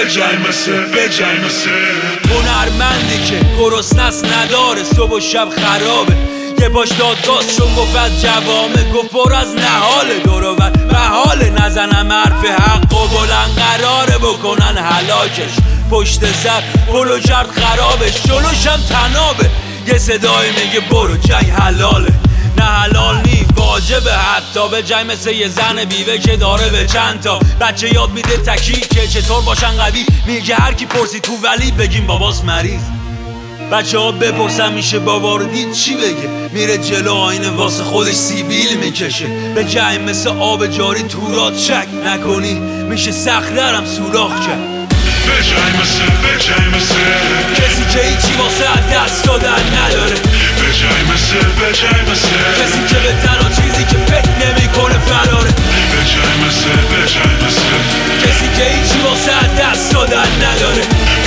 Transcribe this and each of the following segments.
بجای مثل هنرمندی که گرسنه‌ست نداره صبح و شب خرابه، یه باش دادگاست چون گفت از جوامه، گفت پر از نهاله دورور بحاله، نزنم حرف حق و بلند قراره بکنن هلاکش، پشت سر پلو کرد خرابش، جلوشم تنابه، یه صدای میگه برو جنگ حلاله، نه حلال نی واجبه، حتی به جنگ مثل یه زن بیوه که داره به چند تا بچه یاد میده تکی که چطور باشن قوی، میگه هر کی پرسی تو ولی بگیم باباس مریض، بچه ها بپرسن میشه بابا رو دید چی بگه، میره جلو آینه واسه خودش سیبیل میکشه، به جنگ مثل آب جاری تورات شک نکنی میشه صخره‌رم سوراخ کرد، بجای مثل کسی که هیچی واسه دست دادن نداره، بجای مثل کسی که به تنها چیزی که فکر نمیکنه فراره، بجای مثل کسی که هیچی واسه دست دادن نداره،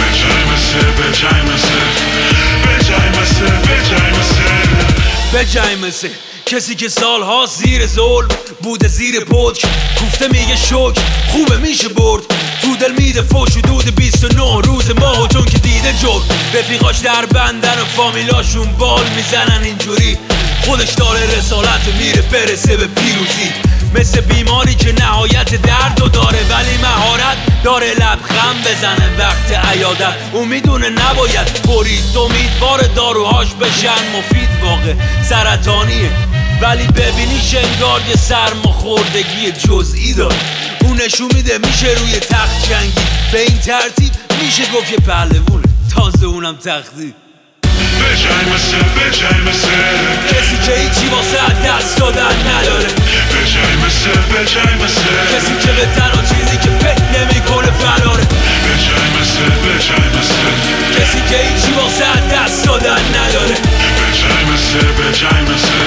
به جای مثل کسی که سالها زیر ظلم بوده، زیر پتک کوفته میگه شکر خوبه میشه برد، تو دل میده فوش و دود 29 روز ماهو چون که دیده جور، رفیقاش در بندن و فامیلاشون بال میزنن اینجوری، خودش داره رسالت میره برسه به پیروزی، مثل بیماری که نهایت دردو داره ولی مهارت داره لبخند بزنه وقت عیادت، اون میدونه نباید برید، امیدوار داروهاش بشن مفید، واقع سرطانیه ولی ببینیش انگار یه سرماخوردگی جزئی داره، اون نشون میده میشه روی تخت جنگی، به این ترتیب میشه گفت یه پهلوونه تازه اونم تختی، بجای مثل کسی که هیچی واسه دست دادن نداره، بجای مثل کسی که به تنها چیزی که فکر نمیکنه فراره، بجای مثل کسی که هیچی واسه دست دادن نداره، بجای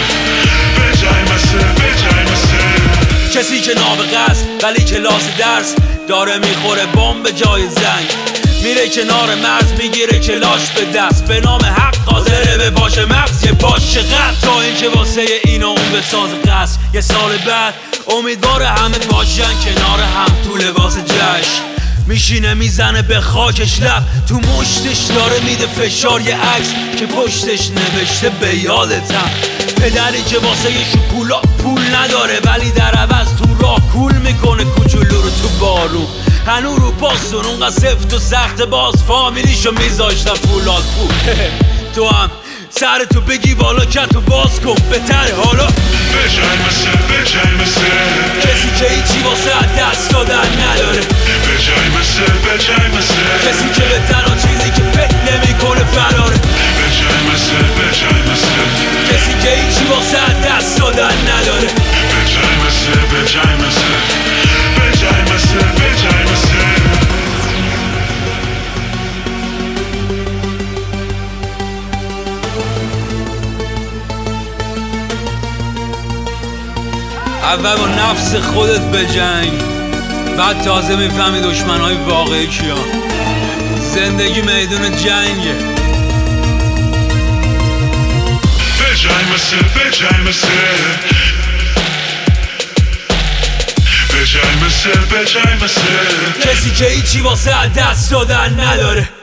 مثل کسی که نابغه است ولی کلاس درس داره، میخوره بمب به جای زنگ، میره کنار مرز میگیره کلاش به دست، به نام حق قادره به باش مغز یه باش چقدر، تا اینکه واسه این و اون بساز قصد، یه سال بعد امیدواره همه باشن کنار هم تو لباس جشن، میشینه میزنه به خاکش لب، تو مشتش داره میده فشار یه عکس که پشتش نوشته به یادتم، پدری که واسه یه شکولا پول نداره ولی در عوض تو راه کول میکنه کوچولو رو تو بارون، هنو رو پاسون اونقدر سفت و سخت باز فامیلیشو میذاشتن فولاد پول تو هم سرتو بگی بالا کتو باز کن بهتره حالا، بجای مثل کسی که هیچی واسه دست دادن نداره، بجای مثل کسی که به تنها چیزی که فکر نمیکنه فراره، بجای مثل کسی که هیچی واسه دست دادن نداره، بجای مثل اول با نفس خودت بجنگ، بعد تازه میفهمی دشمنهای واقعی کیا، زندگی میدون جنگه، بجای مثل کسی که هیچی واسه دست دادن نداره.